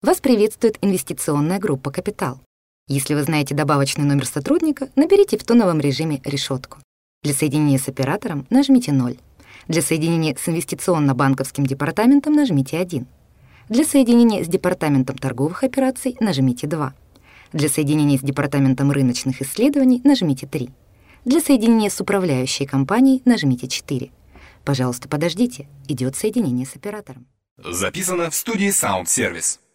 Вас приветствует инвестиционная группа «Капитал». Если вы знаете добавочный номер сотрудника, наберите в тоновом режиме решетку. Для соединения с оператором нажмите 0. Для соединения с инвестиционно-банковским департаментом нажмите 1. Для соединения с департаментом торговых операций нажмите 2. Для соединения с департаментом рыночных исследований нажмите 3. Для соединения с управляющей компанией нажмите 4. Пожалуйста, подождите, идет соединение с оператором. Записано в студии Sound Service.